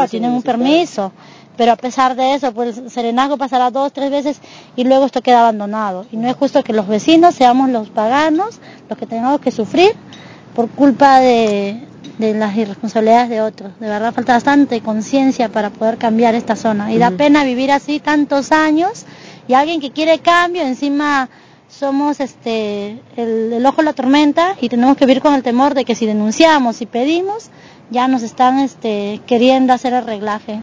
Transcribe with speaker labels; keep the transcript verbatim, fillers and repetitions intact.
Speaker 1: agua, tienen un permiso, pero a pesar de eso, pues el serenazgo pasará dos, tres veces y luego esto queda abandonado. Y no es justo que los vecinos seamos los paganos, los que tengamos que sufrir por culpa de, de las irresponsabilidades de otros. De verdad falta bastante conciencia para poder cambiar esta zona. Y da pena vivir así tantos años y alguien que quiere cambio, encima somos este el, el ojo de la tormenta y tenemos que vivir con el temor de que si denunciamos y pedimos, ya nos están este queriendo hacer arreglaje.